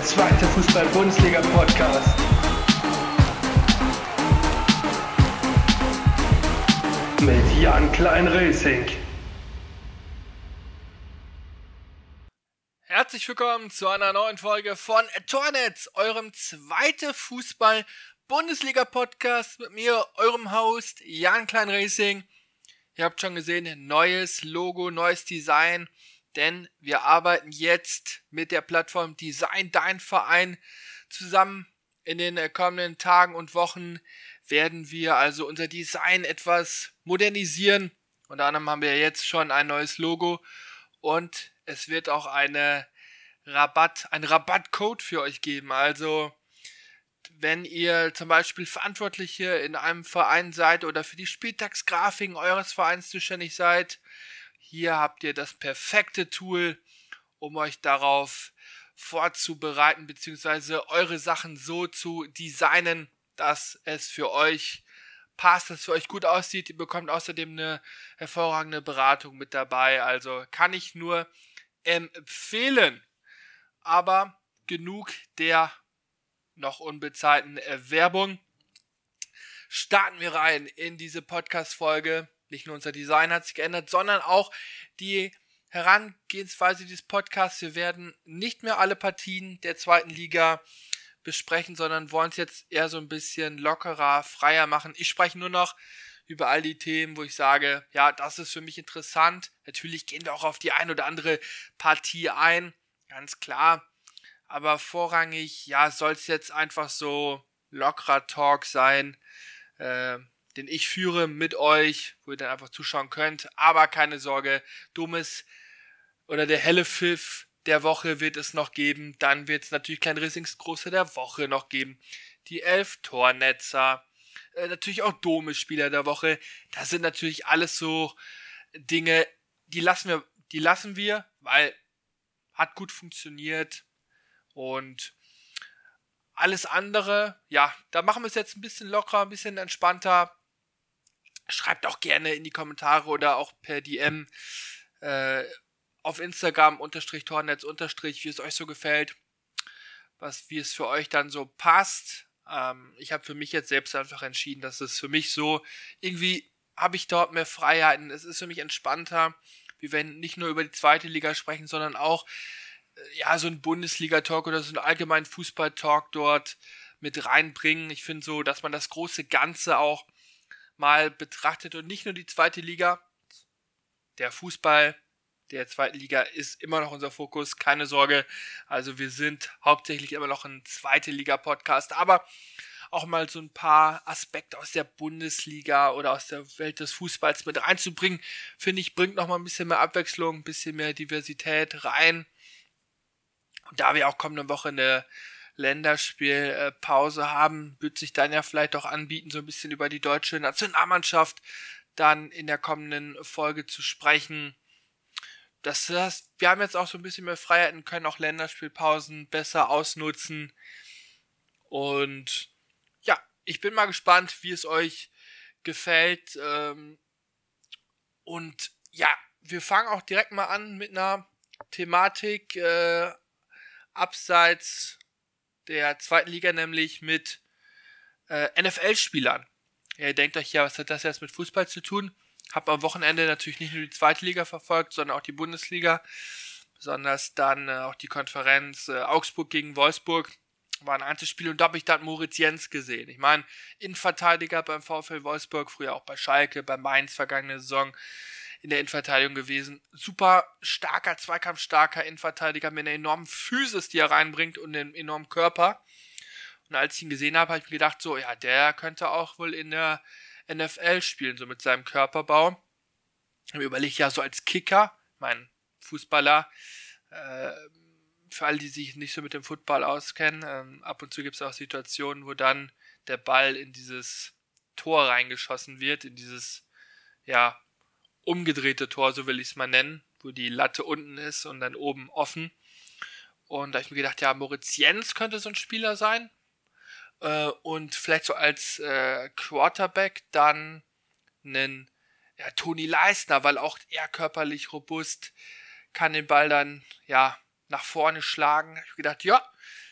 zweite Fußball-Bundesliga-Podcast. Mit Jan Klein-Racing. Herzlich willkommen zu einer neuen Folge von Tornetz, eurem zweite Fußball-Bundesliga-Podcast mit mir, eurem Host Jan Klein-Racing. Ihr habt schon gesehen, neues Logo, neues Design, denn wir arbeiten jetzt mit der Plattform Design Dein Verein zusammen. In den kommenden Tagen und Wochen werden wir also unser Design etwas modernisieren. Unter anderem haben wir jetzt schon ein neues Logo und es wird auch einen Rabattcode für euch geben. Also wenn ihr zum Beispiel Verantwortliche in einem Verein seid oder für die Spieltagsgrafiken eures Vereins zuständig seid, hier habt ihr das perfekte Tool, um euch darauf vorzubereiten bzw. eure Sachen so zu designen, dass es für euch passt, dass es für euch gut aussieht. Ihr bekommt außerdem eine hervorragende Beratung mit dabei. Also kann ich nur empfehlen. Aber genug der noch unbezahlten Werbung. Starten wir rein in diese Podcast-Folge. Nicht nur unser Design hat sich geändert, sondern auch die Herangehensweise dieses Podcasts. Wir werden nicht mehr alle Partien der zweiten Liga besprechen, sondern wollen es jetzt eher so ein bisschen lockerer, freier machen. Ich spreche nur noch über all die Themen, wo ich sage, ja, das ist für mich interessant. Natürlich gehen wir auch auf die ein oder andere Partie ein, ganz klar. Aber vorrangig, ja, soll es jetzt einfach so lockerer Talk sein, den ich führe mit euch, wo ihr dann einfach zuschauen könnt. Aber keine Sorge, dummes oder der helle Pfiff der Woche wird es noch geben. Dann wird es natürlich kein Racings-Große der Woche noch geben. Die 11 Tornetzer. Natürlich auch Dome-Spieler der Woche. Das sind natürlich alles so Dinge, die lassen wir, weil hat gut funktioniert. Und alles andere, ja, da machen wir es jetzt ein bisschen lockerer, ein bisschen entspannter. Schreibt auch gerne in die Kommentare oder auch per DM auf Instagram _Tornetz_ wie es euch so gefällt, wie es für euch dann so passt. Ich habe für mich jetzt selbst einfach entschieden, dass es für mich so, irgendwie habe ich dort mehr Freiheiten, es ist für mich entspannter. Wir werden nicht nur über die zweite Liga sprechen, sondern auch ja, so ein Bundesliga-Talk oder so einen allgemeinen Fußball-Talk dort mit reinbringen. Ich finde so, dass man das große Ganze auch mal betrachtet und nicht nur die zweite Liga. Der Fußball der zweiten Liga ist immer noch unser Fokus, keine Sorge. Also wir sind hauptsächlich immer noch ein zweite Liga-Podcast, aber auch mal so ein paar Aspekte aus der Bundesliga oder aus der Welt des Fußballs mit reinzubringen, finde ich, bringt nochmal ein bisschen mehr Abwechslung, ein bisschen mehr Diversität rein. Und da wir auch kommende Woche eine Länderspielpause haben, wird sich dann ja vielleicht auch anbieten, so ein bisschen über die deutsche Nationalmannschaft dann in der kommenden Folge zu sprechen. Das heißt, wir haben jetzt auch so ein bisschen mehr Freiheiten, können auch Länderspielpausen besser ausnutzen. Und ja, ich bin mal gespannt, wie es euch gefällt. Und ja, wir fangen auch direkt mal an mit einer Thematik abseits der zweiten Liga, nämlich mit NFL-Spielern. Ihr denkt euch, ja, was hat das jetzt mit Fußball zu tun? Hab am Wochenende natürlich nicht nur die zweite Liga verfolgt, sondern auch die Bundesliga. Besonders dann auch die Konferenz Augsburg gegen Wolfsburg. War ein Einzelspiel und da habe ich dann Moritz Jens gesehen. Ich meine, Innenverteidiger beim VfL Wolfsburg, früher auch bei Schalke, bei Mainz vergangene Saison in der Innenverteidigung gewesen. Super starker, zweikampfstarker Innenverteidiger mit einer enormen Physis, die er reinbringt und einem enormen Körper. Und als ich ihn gesehen habe, habe ich mir gedacht, so, ja, der könnte auch wohl in der NFL spielen, so mit seinem Körperbau. Ich habe überlegt, ja, so als Kicker, mein Fußballer, für alle, die sich nicht so mit dem Football auskennen, ab und zu gibt es auch Situationen, wo dann der Ball in dieses Tor reingeschossen wird, in dieses, ja, umgedrehte Tor, so will ich es mal nennen, wo die Latte unten ist und dann oben offen. Und da habe ich mir gedacht, ja, Moritz Jens könnte so ein Spieler sein. Und vielleicht so als Quarterback dann einen Toni Leistner, weil auch er körperlich robust, kann den Ball dann ja nach vorne schlagen. Ich habe gedacht, ja,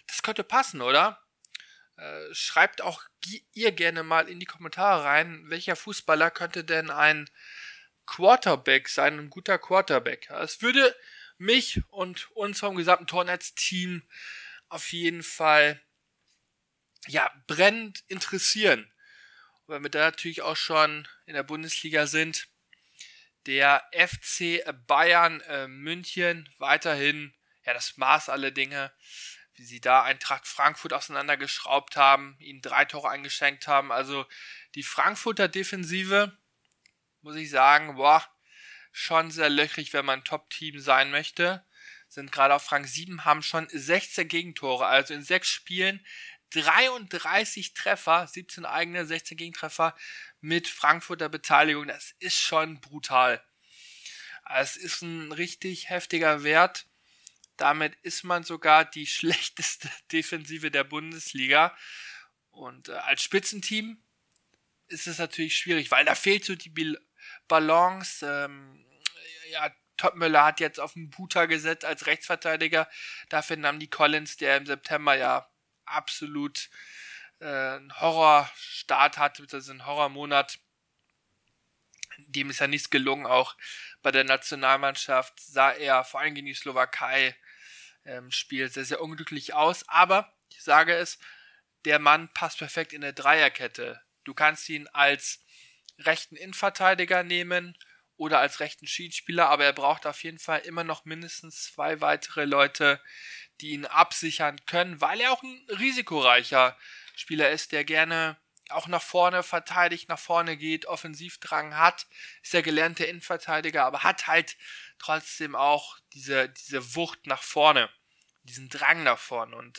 Das könnte passen, oder? Schreibt auch ihr gerne mal in die Kommentare rein, welcher Fußballer könnte denn ein Quarterback sein, ein guter Quarterback. Es würde mich und uns vom gesamten Tornetz-Team auf jeden Fall brennend interessieren. Und wenn wir da natürlich auch schon in der Bundesliga sind, der FC Bayern München weiterhin das Maß aller Dinge, wie sie da Eintracht Frankfurt auseinandergeschraubt haben, ihnen 3 Tore eingeschenkt haben. Also die Frankfurter Defensive, muss ich sagen, schon sehr löchrig, wenn man ein Top-Team sein möchte. Sind gerade auf Rang 7, haben schon 16 Gegentore, also in 6 Spielen 33 Treffer, 17 eigene, 16 Gegentreffer mit Frankfurter Beteiligung. Das ist schon brutal. Es ist ein richtig heftiger Wert. Damit ist man sogar die schlechteste Defensive der Bundesliga. Und als Spitzenteam ist es natürlich schwierig, weil da fehlt so die Balance. Topmöller hat jetzt auf den Buta gesetzt als Rechtsverteidiger. Dafür nahm die Collins, der im September absolut einen Horrorstart hatte, beziehungsweise einen Horrormonat. Dem ist ja nichts gelungen. Auch bei der Nationalmannschaft sah er vor allem gegen die Slowakei Spiel sehr, sehr unglücklich aus. Aber ich sage es, der Mann passt perfekt in der Dreierkette. Du kannst ihn als rechten Innenverteidiger nehmen oder als rechten Schiedsspieler, aber er braucht auf jeden Fall immer noch mindestens 2 weitere Leute, die ihn absichern können, weil er auch ein risikoreicher Spieler ist, der gerne auch nach vorne verteidigt, nach vorne geht, Offensivdrang hat, ist der gelernte Innenverteidiger, aber hat halt trotzdem auch diese Wucht nach vorne, diesen Drang nach vorne. Und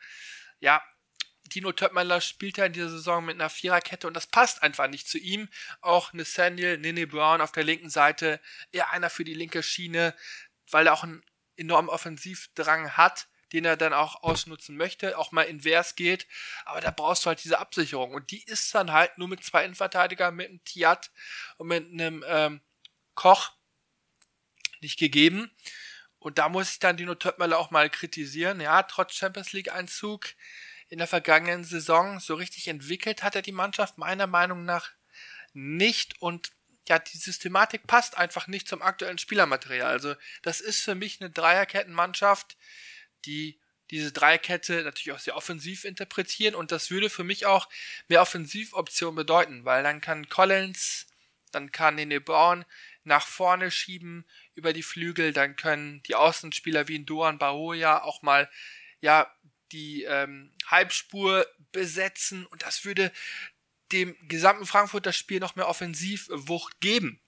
Dino Töpmöller spielt ja in dieser Saison mit einer Viererkette und das passt einfach nicht zu ihm. Auch Nathaniel Nene Brown auf der linken Seite, eher einer für die linke Schiene, weil er auch einen enormen Offensivdrang hat, den er dann auch ausnutzen möchte, auch mal invers geht, aber da brauchst du halt diese Absicherung und die ist dann halt nur mit 2 Innenverteidigern, mit einem Thiat und mit einem Koch nicht gegeben und da muss ich dann Dino Töpmöller auch mal kritisieren, trotz Champions League Einzug in der vergangenen Saison so richtig entwickelt hat er die Mannschaft meiner Meinung nach nicht und die Systematik passt einfach nicht zum aktuellen Spielermaterial. Also das ist für mich eine Dreierkettenmannschaft, die diese Dreierkette natürlich auch sehr offensiv interpretieren und das würde für mich auch mehr Offensivoptionen bedeuten, weil dann kann Collins, dann kann Nene Brown nach vorne schieben über die Flügel, dann können die Außenspieler wie ein Doan Bahoja auch mal die Halbspur besetzen und das würde dem gesamten Frankfurter Spiel noch mehr Offensivwucht geben.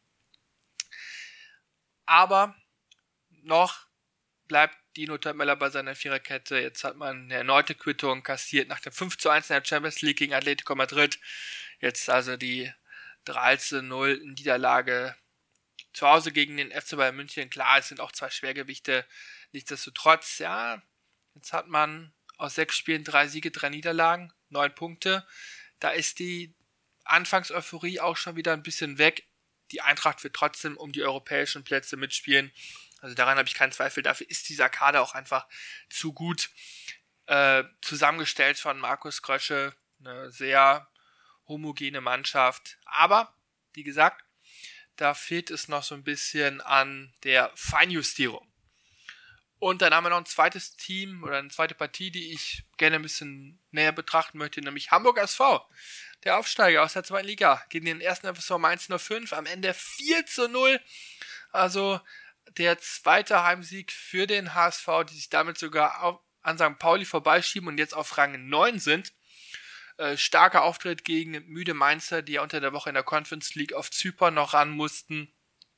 Aber noch bleibt Dino Töpmöller bei seiner Viererkette. Jetzt hat man eine erneute Quittung kassiert nach dem 5:1 in der Champions League gegen Atletico Madrid. Jetzt also die 13:0 Niederlage zu Hause gegen den FC Bayern München. Klar, es sind auch 2 Schwergewichte. Nichtsdestotrotz, jetzt hat man aus 6 Spielen 3 Siege, 3 Niederlagen, 9 Punkte. Da ist die Anfangseuphorie auch schon wieder ein bisschen weg. Die Eintracht wird trotzdem um die europäischen Plätze mitspielen. Also daran habe ich keinen Zweifel. Dafür ist dieser Kader auch einfach zu gut zusammengestellt von Markus Krösche. Eine sehr homogene Mannschaft. Aber, wie gesagt, da fehlt es noch so ein bisschen an der Feinjustierung. Und dann haben wir noch ein zweites Team oder eine zweite Partie, die ich gerne ein bisschen näher betrachten möchte, nämlich Hamburg SV. Der Aufsteiger aus der 2. Liga gegen den ersten FSV Mainz 05. Am Ende 4:0. Also der zweite Heimsieg für den HSV, die sich damit sogar an St. Pauli vorbeischieben und jetzt auf Rang 9 sind. Starker Auftritt gegen müde Mainzer, die ja unter der Woche in der Conference League auf Zypern noch ran mussten.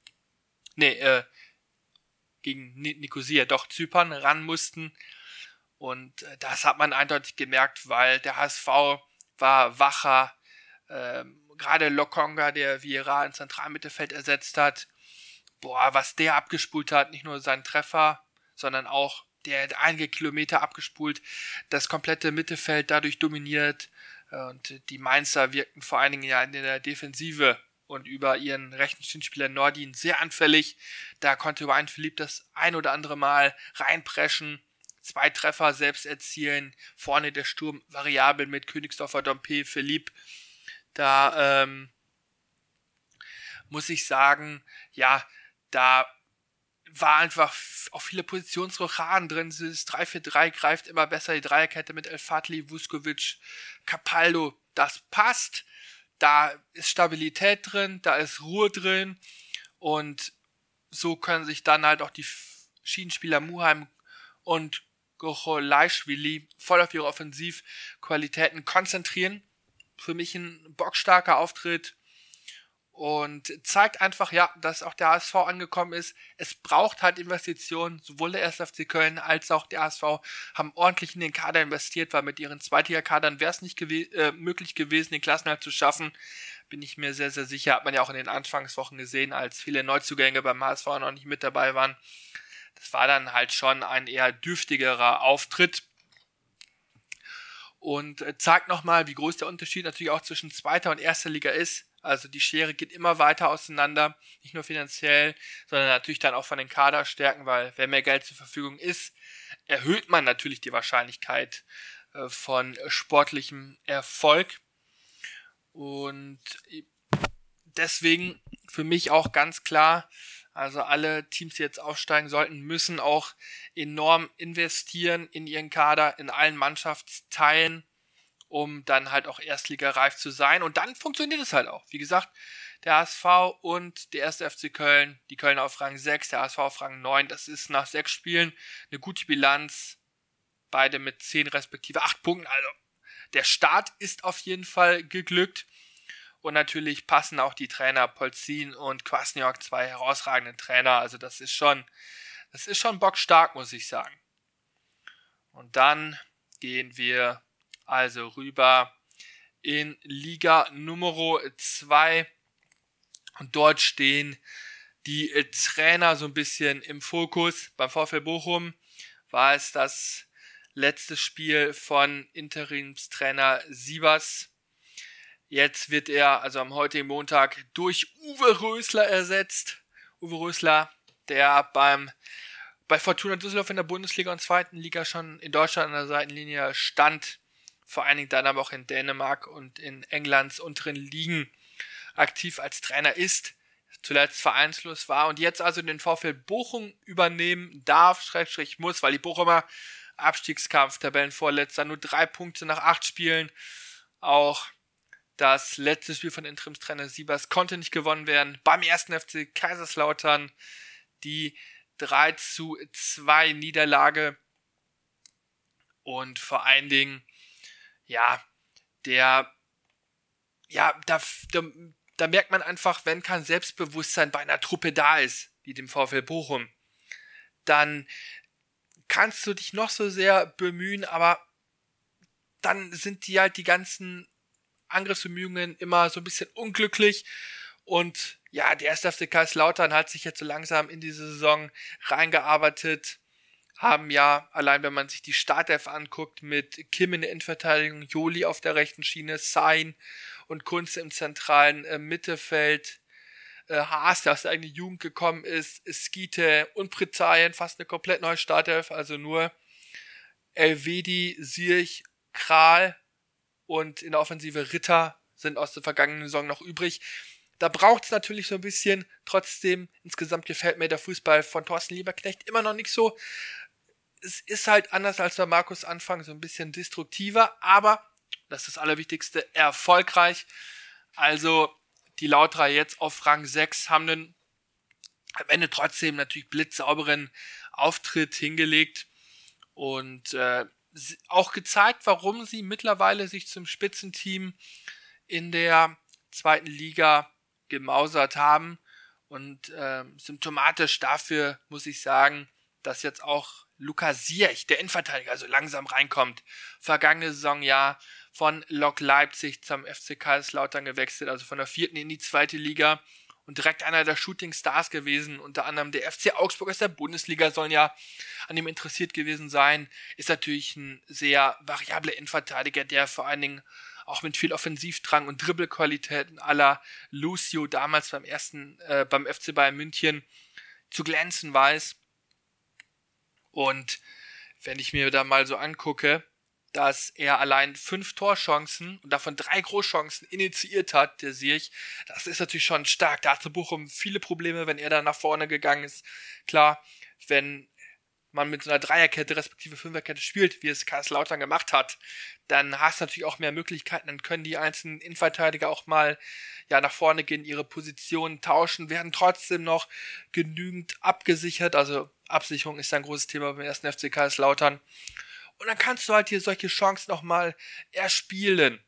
Gegen Nikosia, Zypern ran mussten. Und das hat man eindeutig gemerkt, weil der HSV war wacher. Gerade Lokonga, der Vieira ins Zentralmittelfeld ersetzt hat. Was der abgespult hat, nicht nur seinen Treffer, sondern auch der hat einige Kilometer abgespult, das komplette Mittelfeld dadurch dominiert. Und die Mainzer wirkten vor allen Dingen in der Defensive und über ihren rechten Schienenspieler Nordin sehr anfällig. Da konnte Ryan Philippe das ein oder andere Mal reinpreschen, 2 Treffer selbst erzielen. Vorne der Sturm variabel mit Königsdorfer, Dompe, Philipp. Da muss ich sagen, ja, da war einfach auch viele Positionsrochaden drin. Das 3-4-3 greift immer besser, die Dreierkette mit El Fadli, Vuskovic, Capaldo. Das passt. Da ist Stabilität drin, da ist Ruhe drin. Und so können sich dann halt auch die Schienenspieler Muheim und Gocholaischwili voll auf ihre Offensivqualitäten konzentrieren. Für mich ein bockstarker Auftritt und zeigt einfach, ja, dass auch der HSV angekommen ist. Es braucht halt Investitionen, sowohl der 1. FC Köln als auch der HSV haben ordentlich in den Kader investiert, weil mit ihren Zweitliga-Kadern wäre es nicht möglich gewesen, den Klassenerhalt zu schaffen. Bin ich mir sehr, sehr sicher. Hat man ja auch in den Anfangswochen gesehen, als viele Neuzugänge beim HSV noch nicht mit dabei waren. Das war dann halt schon ein eher dürftigerer Auftritt. Und zeigt nochmal, wie groß der Unterschied natürlich auch zwischen zweiter und erster Liga ist. Also die Schere geht immer weiter auseinander, nicht nur finanziell, sondern natürlich dann auch von den Kaderstärken, weil wenn mehr Geld zur Verfügung ist, erhöht man natürlich die Wahrscheinlichkeit von sportlichem Erfolg. Und deswegen für mich auch ganz klar, also alle Teams, die jetzt aufsteigen sollten, müssen auch enorm investieren in ihren Kader, in allen Mannschaftsteilen, um dann halt auch erstligareif zu sein. Und dann funktioniert es halt auch. Wie gesagt, der HSV und der 1. FC Köln, die Kölner auf Rang 6, der HSV auf Rang 9, das ist nach 6 Spielen eine gute Bilanz. Beide mit 10 respektive 8 Punkten. Also der Start ist auf jeden Fall geglückt. Und natürlich passen auch die Trainer Polzin und Kwasniok, 2 herausragende Trainer. Also das ist schon bockstark, muss ich sagen. Und dann gehen wir also rüber in Liga Nummer 2. Und dort stehen die Trainer so ein bisschen im Fokus. Beim VfL Bochum war es das letzte Spiel von Interimstrainer Siebers. Jetzt wird er, also am heutigen Montag, durch Uwe Rösler ersetzt. Uwe Rösler, der bei Fortuna Düsseldorf in der Bundesliga und 2. Liga schon in Deutschland an der Seitenlinie stand. Vor allen Dingen dann aber auch in Dänemark und in Englands unteren Ligen aktiv als Trainer ist. Zuletzt vereinslos war und jetzt also den VfL Bochum übernehmen darf, muss, weil die Bochumer Abstiegskampf, Tabellenvorletzter, nur 3 Punkte nach 8 Spielen. Auch das letzte Spiel von Interimstrainer Siebers konnte nicht gewonnen werden. Beim 1. FC Kaiserslautern die 3-2 Niederlage. Und vor allen Dingen, da merkt man einfach, wenn kein Selbstbewusstsein bei einer Truppe da ist, wie dem VfL Bochum, dann kannst du dich noch so sehr bemühen, aber dann sind die ganzen Angriffsbemühungen immer so ein bisschen unglücklich und ja, der 1. FC Kaiserslautern hat sich jetzt so langsam in diese Saison reingearbeitet, haben ja, allein wenn man sich die Startelf anguckt, mit Kim in der Innenverteidigung, Joli auf der rechten Schiene, Sain und Kunze im zentralen Mittelfeld, Haas, der aus der eigenen Jugend gekommen ist, Skite und Prizayen, fast eine komplett neue Startelf, also nur Elvedi, Ziyech, Kral und in der Offensive Ritter sind aus der vergangenen Saison noch übrig. Da braucht es natürlich so ein bisschen, trotzdem, insgesamt gefällt mir der Fußball von Thorsten Lieberknecht immer noch nicht so. Es ist halt anders als bei Markus Anfang, so ein bisschen destruktiver, aber, das ist das Allerwichtigste, erfolgreich. Also, die Lauterer jetzt auf Rang 6 haben einen am Ende trotzdem natürlich blitzsauberen Auftritt hingelegt und auch gezeigt, warum sie mittlerweile sich zum Spitzenteam in der 2. Liga gemausert haben und symptomatisch dafür muss ich sagen, dass jetzt auch Lukas Ziyech, der Innenverteidiger, so langsam reinkommt. Vergangene Saison ja von Lok Leipzig zum FC Kaiserslautern gewechselt, also von der 4. in die 2. Liga und direkt einer der Shooting Stars gewesen, unter anderem der FC Augsburg aus der Bundesliga sollen ja an ihm interessiert gewesen sein, ist natürlich ein sehr variabler Innenverteidiger, der vor allen Dingen auch mit viel Offensivdrang und Dribbelqualitäten à la Lucio damals beim FC Bayern München zu glänzen weiß. Und wenn ich mir da mal so angucke, dass er allein 5 Torchancen und davon 3 Großchancen initiiert hat, der Ziyech, das ist natürlich schon stark. Da hatte Bochum viele Probleme, wenn er da nach vorne gegangen ist. Klar, wenn man mit so einer Dreierkette respektive Fünferkette spielt, wie es Kaiserslautern gemacht hat, dann hast du natürlich auch mehr Möglichkeiten, dann können die einzelnen Innenverteidiger auch mal nach vorne gehen, ihre Positionen tauschen, werden trotzdem noch genügend abgesichert, also Absicherung ist ein großes Thema beim 1. FC Kaiserslautern. Und dann kannst du halt hier solche Chancen nochmal erspielen.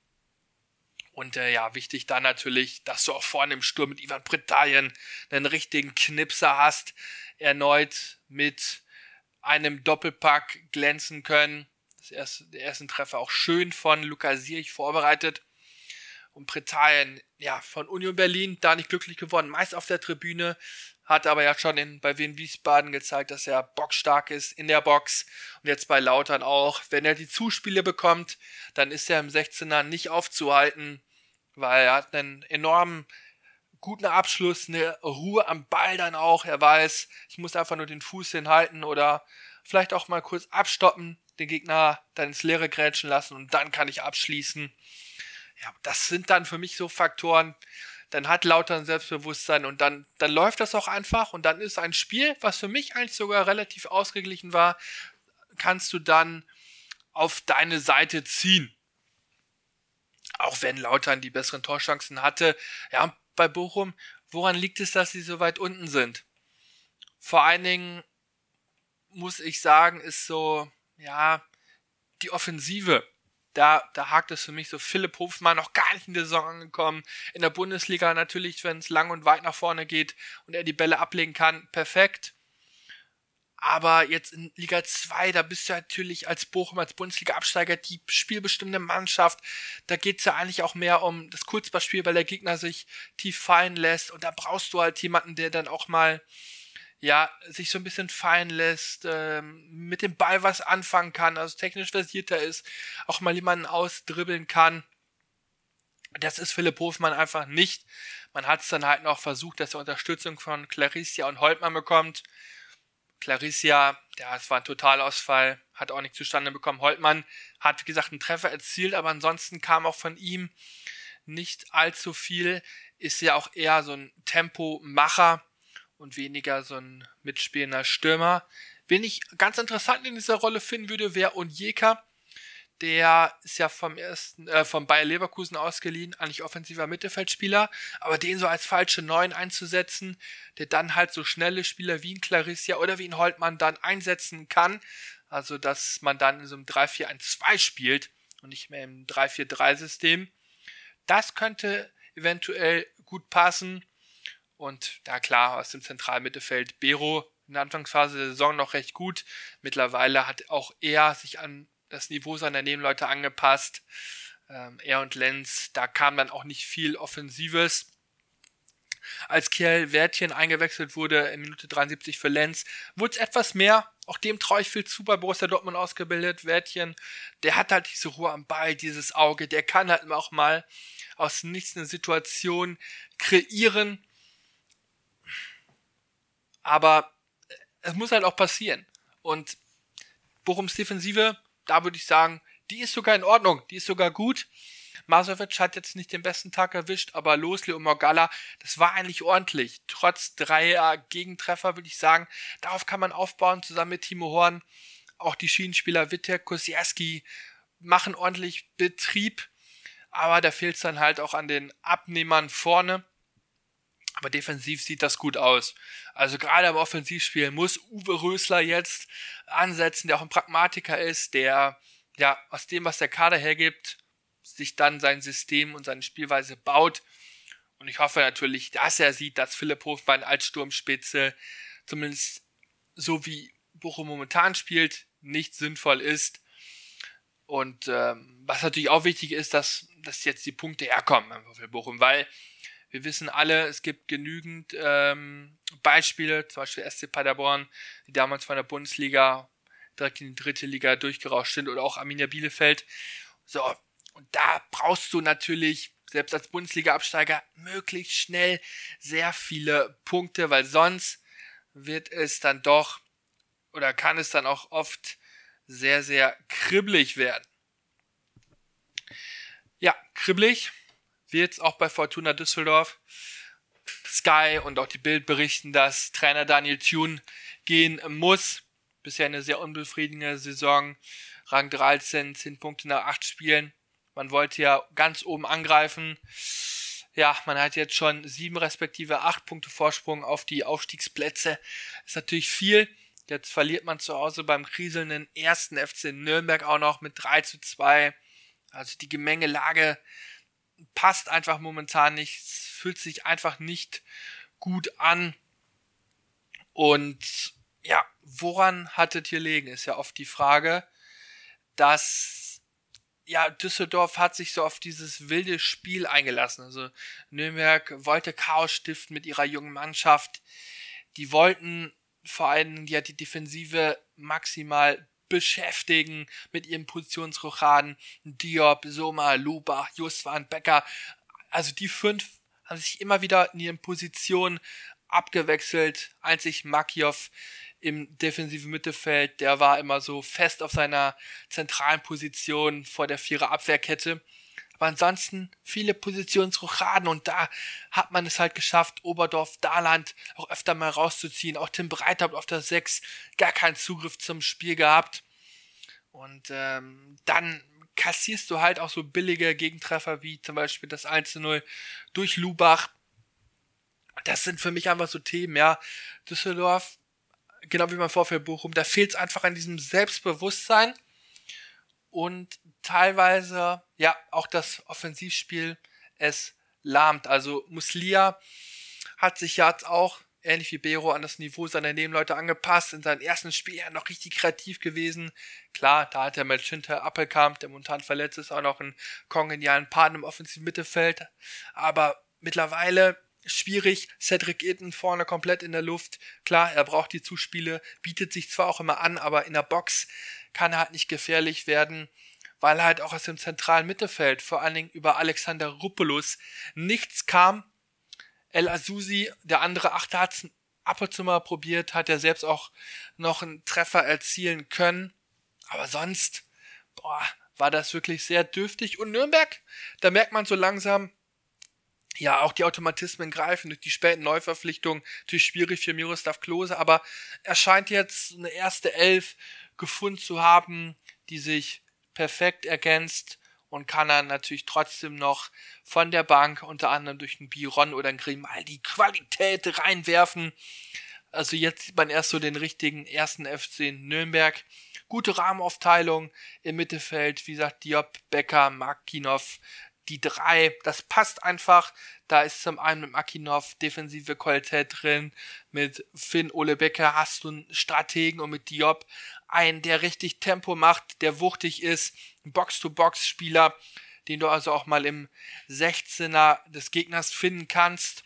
Und wichtig dann natürlich, dass du auch vorne im Sturm mit Ivan Pretajen einen richtigen Knipser hast, erneut mit einem Doppelpack glänzen können. Der ersten Treffer auch schön von Lukas Ziyech vorbereitet. Und Pretajen, von Union Berlin, da nicht glücklich geworden, meist auf der Tribüne, hat aber ja schon bei Wien Wiesbaden gezeigt, dass er boxstark ist in der Box. Und jetzt bei Lautern auch. Wenn er die Zuspiele bekommt, dann ist er im 16er nicht aufzuhalten, weil er hat einen enormen guten Abschluss, eine Ruhe am Ball dann auch. Er weiß, ich muss einfach nur den Fuß hinhalten oder vielleicht auch mal kurz abstoppen, den Gegner dann ins Leere grätschen lassen und dann kann ich abschließen. Ja, das sind dann für mich so Faktoren, dann hat Lautern Selbstbewusstsein und dann läuft das auch einfach und dann ist ein Spiel, was für mich eigentlich sogar relativ ausgeglichen war, kannst du dann auf deine Seite ziehen. Auch wenn Lautern die besseren Torchancen hatte. Ja, bei Bochum, woran liegt es, dass sie so weit unten sind? Vor allen Dingen muss ich sagen, ist so, die Offensive. Da hakt es für mich so. Philipp Hofmann noch gar nicht in der Saison angekommen. In der Bundesliga natürlich, wenn es lang und weit nach vorne geht und er die Bälle ablegen kann, perfekt. Aber jetzt in Liga 2, da bist du natürlich als Bochum, als Bundesliga-Absteiger die spielbestimmende Mannschaft. Da geht es ja eigentlich auch mehr um das Kurzballspiel, weil der Gegner sich tief fallen lässt. Und da brauchst du halt jemanden, der dann auch mal sich so ein bisschen fallen lässt, mit dem Ball was anfangen kann, also technisch versierter ist, auch mal jemanden ausdribbeln kann. Das ist Philipp Hofmann einfach nicht. Man hat es dann halt noch versucht, dass er Unterstützung von Clarisia und Holtmann bekommt. Clarisia, es war ein Totalausfall, hat auch nicht zustande bekommen. Holtmann hat, wie gesagt, einen Treffer erzielt, aber ansonsten kam auch von ihm nicht allzu viel. Ist ja auch eher so ein Tempomacher und weniger so ein mitspielender Stürmer. Wen ich ganz interessant in dieser Rolle finden würde, wäre Onyeka. Der ist ja vom Bayer Leverkusen ausgeliehen, eigentlich offensiver Mittelfeldspieler, aber den so als falsche 9 einzusetzen, der dann halt so schnelle Spieler wie ein Clarisia oder wie ein Holtmann dann einsetzen kann, also dass man dann in so einem 3-4-1-2 spielt und nicht mehr im 3-4-3-System. Das könnte eventuell gut passen und klar, aus dem Zentralmittelfeld Bero in der Anfangsphase der Saison noch recht gut. Mittlerweile hat auch er sich an das Niveau seiner Nebenleute angepasst. Er und Lenz, da kam dann auch nicht viel Offensives. Als Kjell Wertjen eingewechselt wurde in Minute 73 für Lenz, wurde es etwas mehr. Auch dem traue ich viel zu, bei Borussia Dortmund ausgebildet. Wertjen, der hat halt diese Ruhe am Ball, dieses Auge, der kann halt auch mal aus nichts eine Situation kreieren. Aber es muss halt auch passieren. Und Bochums Defensive, da würde ich sagen, die ist sogar in Ordnung, die ist sogar gut. Masovic hat jetzt nicht den besten Tag erwischt, aber Losli und Morgalla, das war eigentlich ordentlich. Trotz 3 Gegentreffer würde ich sagen, darauf kann man aufbauen, zusammen mit Timo Horn. Auch die Schienenspieler Witte, Kosierski machen ordentlich Betrieb, aber da fehlt es dann halt auch an den Abnehmern vorne. Aber defensiv sieht das gut aus. Also gerade im Offensivspiel muss Uwe Rösler jetzt ansetzen, der auch ein Pragmatiker ist, der aus dem, was der Kader hergibt, sich dann sein System und seine Spielweise baut. Und ich hoffe natürlich, dass er sieht, dass Philipp Hofmann als Sturmspitze, zumindest so wie Bochum momentan spielt, nicht sinnvoll ist. Und was natürlich auch wichtig ist, dass jetzt die Punkte herkommen für Bochum, weil wir wissen alle, es gibt genügend Beispiele, zum Beispiel SC Paderborn, die damals von der Bundesliga direkt in die 3. Liga durchgerauscht sind, oder auch Arminia Bielefeld. So, und da brauchst du natürlich, selbst als Bundesliga-Absteiger, möglichst schnell sehr viele Punkte, weil sonst wird es dann doch, oder kann es dann auch oft sehr, sehr kribbelig werden. Ja, kribbelig wird's auch bei Fortuna Düsseldorf. Sky und auch die Bild berichten, dass Trainer Daniel Thune gehen muss. Bisher eine sehr unbefriedigende Saison. Rang 13, 10 Punkte nach 8 Spielen. Man wollte ja ganz oben angreifen. Ja, man hat jetzt schon 7 respektive 8 Punkte Vorsprung auf die Aufstiegsplätze. Ist natürlich viel. Jetzt verliert man zu Hause beim kriselnden 1. FC Nürnberg auch noch mit 3:2. Also die Gemengelage passt einfach momentan nicht. Es fühlt sich einfach nicht gut an. Und ja, woran hattet ihr liegen, ist ja oft die Frage, dass ja, Düsseldorf hat sich so auf dieses wilde Spiel eingelassen. Also Nürnberg wollte Chaos stiften mit ihrer jungen Mannschaft. Die wollten vor allem die Defensive maximal beschäftigen mit ihren Positionsrochaden. Diop, Soma, Lubach, Justwan, Becker. Also die 5 haben sich immer wieder in ihren Positionen abgewechselt. Einzig Makijov im defensiven Mittelfeld, der war immer so fest auf seiner zentralen Position vor der 4er Abwehrkette. Aber ansonsten viele Positionsrochaden und da hat man es halt geschafft, Oberdorf, Dahland auch öfter mal rauszuziehen. Auch Tim Breithaupt auf der 6 gar keinen Zugriff zum Spiel gehabt. Und dann kassierst du halt auch so billige Gegentreffer wie zum Beispiel das 1:0 durch Lubach. Das sind für mich einfach so Themen, ja. Düsseldorf, genau wie beim VfL Bochum, da fehlt es einfach an diesem Selbstbewusstsein und teilweise, ja, auch das Offensivspiel, es lahmt. Also Muslia hat sich jetzt auch, ähnlich wie Bero, an das Niveau seiner Nebenleute angepasst. In seinem ersten Spiel ja noch richtig kreativ gewesen. Klar, da hat er mit Schinter Appelkamp, der momentan verletzt ist, auch noch einen kongenialen Partner im offensiven Mittelfeld. Aber mittlerweile schwierig, Cedric Itten vorne komplett in der Luft. Klar, er braucht die Zuspiele, bietet sich zwar auch immer an, aber in der Box kann er halt nicht gefährlich werden, weil halt auch aus dem zentralen Mittelfeld, vor allen Dingen über Alexander Ruppelus, nichts kam. El Azusi, der andere Achter, hat es ab und zu mal probiert, hat er selbst auch noch einen Treffer erzielen können. Aber sonst, war das wirklich sehr dürftig. Und Nürnberg, da merkt man so langsam, ja, auch die Automatismen greifen durch die späten Neuverpflichtungen. Natürlich schwierig für Miroslav Klose, aber er scheint jetzt eine erste Elf gefunden zu haben, die sich perfekt ergänzt und kann dann natürlich trotzdem noch von der Bank, unter anderem durch einen Biron oder einen Grimaldi, Qualität reinwerfen. Also jetzt sieht man erst so den richtigen ersten FC Nürnberg. Gute Rahmenaufteilung im Mittelfeld, wie gesagt, Diop, Becker, Makinov, die 3, das passt einfach. Da ist zum einen mit Makinov defensive Qualität drin, mit Finn Ole Becker hast du einen Strategen und mit Diop einen, der richtig Tempo macht, der wuchtig ist, ein Box-to-Box-Spieler, den du also auch mal im 16er des Gegners finden kannst.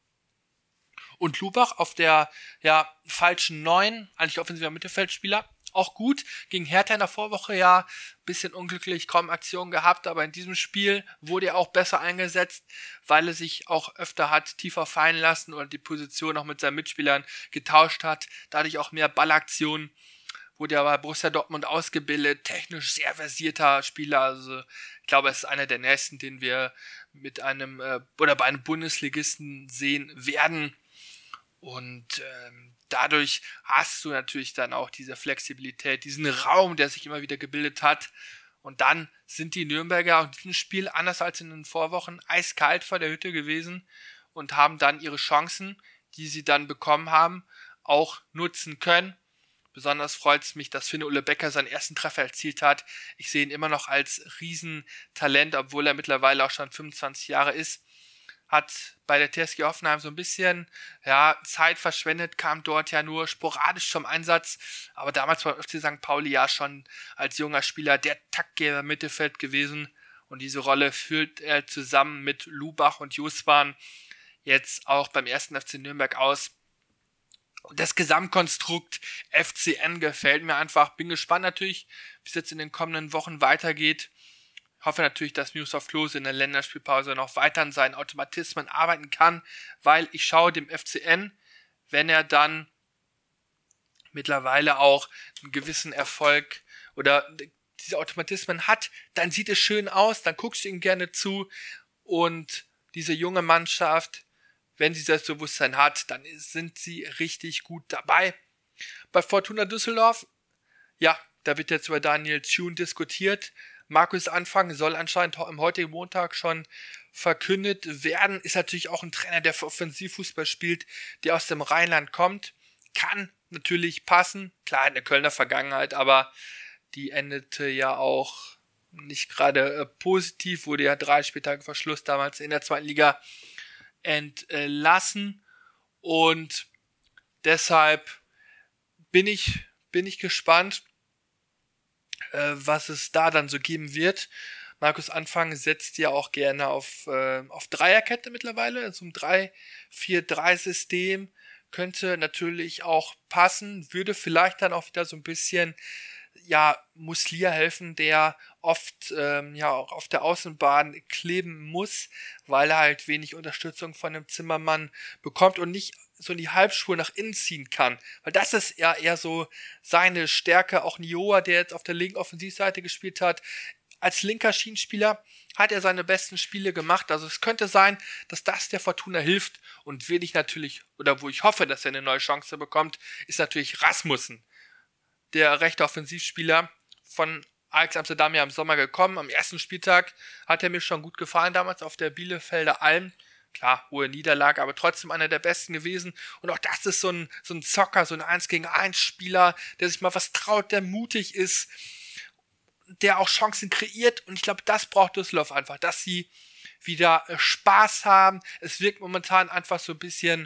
Und Lubach auf der falschen 9, eigentlich offensiver Mittelfeldspieler, auch gut, gegen Hertha in der Vorwoche ja ein bisschen unglücklich, kaum Aktion gehabt, aber in diesem Spiel wurde er auch besser eingesetzt, weil er sich auch öfter hat tiefer fallen lassen oder die Position auch mit seinen Mitspielern getauscht hat, dadurch auch mehr Ballaktionen, wurde er bei Borussia Dortmund ausgebildet, technisch sehr versierter Spieler, also ich glaube, es ist einer der nächsten, den wir mit einem oder bei einem Bundesligisten sehen werden. Und dadurch hast du natürlich dann auch diese Flexibilität, diesen Raum, der sich immer wieder gebildet hat. Und dann sind die Nürnberger in diesem Spiel, anders als in den Vorwochen, eiskalt vor der Hütte gewesen und haben dann ihre Chancen, die sie dann bekommen haben, auch nutzen können. Besonders freut es mich, dass Finn Ole Becker seinen ersten Treffer erzielt hat. Ich sehe ihn immer noch als Riesentalent, obwohl er mittlerweile auch schon 25 Jahre ist. Hat bei der TSG Hoffenheim so ein bisschen Zeit verschwendet, kam dort ja nur sporadisch zum Einsatz, aber damals beim FC St. Pauli ja schon als junger Spieler der Taktgeber im Mittelfeld gewesen und diese Rolle füllt er zusammen mit Lubach und Justwan jetzt auch beim 1. FC Nürnberg aus. Und das Gesamtkonstrukt FCN gefällt mir einfach, bin gespannt natürlich, wie es jetzt in den kommenden Wochen weitergeht. Ich hoffe natürlich, dass Miroslav Klose in der Länderspielpause noch weiter an seinen Automatismen arbeiten kann, weil ich schaue dem FCN, wenn er dann mittlerweile auch einen gewissen Erfolg oder diese Automatismen hat, dann sieht es schön aus, dann guckst du ihm gerne zu und diese junge Mannschaft, wenn sie Selbstbewusstsein hat, dann sind sie richtig gut dabei. Bei Fortuna Düsseldorf, ja, da wird jetzt über Daniel Thune diskutiert. Markus Anfang soll anscheinend am heutigen Montag schon verkündet werden. Ist natürlich auch ein Trainer, der für Offensivfußball spielt, der aus dem Rheinland kommt. Kann natürlich passen. Klar, in der Kölner Vergangenheit, aber die endete ja auch nicht gerade positiv. Wurde ja 3 Spieltage vor Schluss damals in der 2. Liga entlassen. Und deshalb bin ich gespannt, was es da dann so geben wird. Markus Anfang setzt ja auch gerne auf Dreierkette mittlerweile, also ein 3-4-3-System könnte natürlich auch passen, würde vielleicht dann auch wieder so ein bisschen Muslia helfen, der oft auch auf der Außenbahn kleben muss, weil er halt wenig Unterstützung von dem Zimmermann bekommt und nicht so in die Halbspur nach innen ziehen kann. Weil das ist ja eher so seine Stärke. Auch Nioa, der jetzt auf der linken Offensivseite gespielt hat, als linker Schienenspieler hat er seine besten Spiele gemacht. Also es könnte sein, dass das der Fortuna hilft. Und wen ich natürlich, oder wo ich hoffe, dass er eine neue Chance bekommt, ist natürlich Rasmussen. Der rechte Offensivspieler von Ajax Amsterdam ja im Sommer gekommen. Am ersten Spieltag hat er mir schon gut gefallen, damals auf der Bielefelder Alm. Klar, hohe Niederlage, aber trotzdem einer der besten gewesen. Und auch das ist so ein Zocker, so ein 1-gegen-1 Spieler, der sich mal was traut, der mutig ist, der auch Chancen kreiert. Und ich glaube, das braucht Düsseldorf einfach, dass sie wieder Spaß haben. Es wirkt momentan einfach so ein bisschen,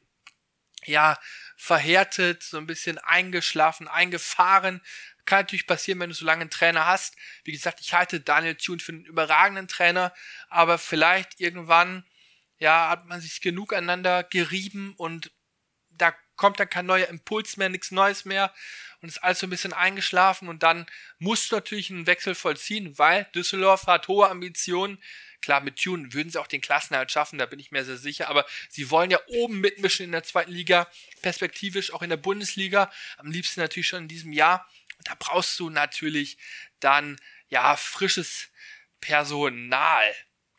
verhärtet, so ein bisschen eingeschlafen, eingefahren. Kann natürlich passieren, wenn du so lange einen Trainer hast. Wie gesagt, ich halte Daniel Thune für einen überragenden Trainer, aber vielleicht irgendwann hat man sich genug aneinander gerieben und da kommt dann kein neuer Impuls mehr, nichts Neues mehr und ist alles so ein bisschen eingeschlafen und dann musst du natürlich einen Wechsel vollziehen, weil Düsseldorf hat hohe Ambitionen. Klar, mit Thune würden sie auch den Klassenerhalt schaffen, da bin ich mir sehr sicher, aber sie wollen ja oben mitmischen in der 2. Liga, perspektivisch auch in der Bundesliga, am liebsten natürlich schon in diesem Jahr. Und da brauchst du natürlich dann, frisches Personal.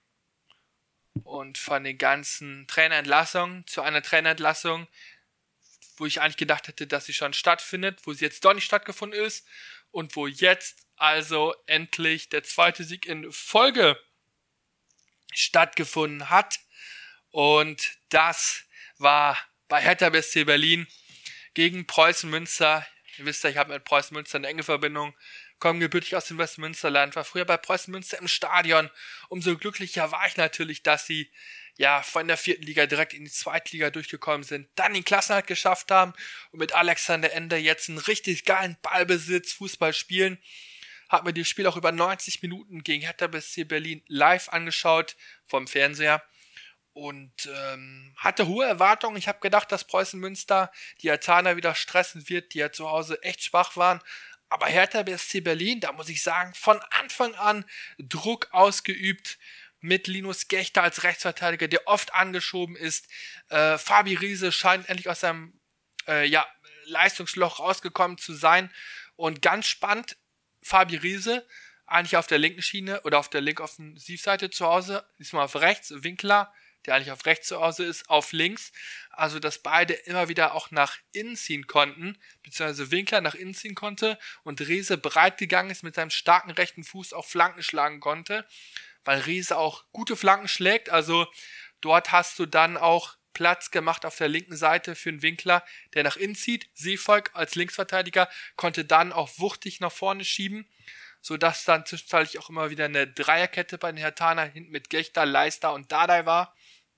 Und von den ganzen Trainerentlassungen zu einer Trainerentlassung, wo ich eigentlich gedacht hätte, dass sie schon stattfindet, wo sie jetzt doch nicht stattgefunden ist und wo jetzt also endlich der 2. Sieg in Folge stattgefunden hat. Und das war bei Hertha BSC Berlin gegen Preußen Münster. Ihr wisst ja, ich habe mit Preußen Münster eine enge Verbindung. Komme gebürtig aus dem Westmünsterland, war früher bei Preußen Münster im Stadion. Umso glücklicher war ich natürlich, dass sie von der 4. Liga direkt in die 2. Liga durchgekommen sind, dann den Klassenerhalt geschafft haben und mit Alexander Ender jetzt einen richtig geilen Ballbesitz, Fußball spielen. Hab mir das Spiel auch über 90 Minuten gegen Hertha BSC Berlin live angeschaut vom Fernseher und hatte hohe Erwartungen. Ich habe gedacht, dass Preußen Münster die Herthaner wieder stressen wird, die ja zu Hause echt schwach waren. Aber Hertha BSC Berlin, da muss ich sagen, von Anfang an Druck ausgeübt mit Linus Gächter als Rechtsverteidiger, der oft angeschoben ist. Fabi Riese scheint endlich aus seinem Leistungsloch rausgekommen zu sein. Und ganz spannend, Fabi Riese eigentlich auf der linken Schiene oder auf der linken Offensivseite zu Hause, diesmal auf rechts, Winkler, der eigentlich auf rechts zu Hause ist, auf links. Also, dass beide immer wieder auch nach innen ziehen konnten, beziehungsweise Winkler nach innen ziehen konnte und Riese breit gegangen ist, mit seinem starken rechten Fuß auch Flanken schlagen konnte, weil Riese auch gute Flanken schlägt. Also, dort hast du dann auch Platz gemacht auf der linken Seite für einen Winkler, der nach innen zieht. Seevolk als Linksverteidiger konnte dann auch wuchtig nach vorne schieben, sodass dann zwischenzeitlich auch immer wieder eine Dreierkette bei den Herthaner hinten mit Gächter, Leister und Dardai war.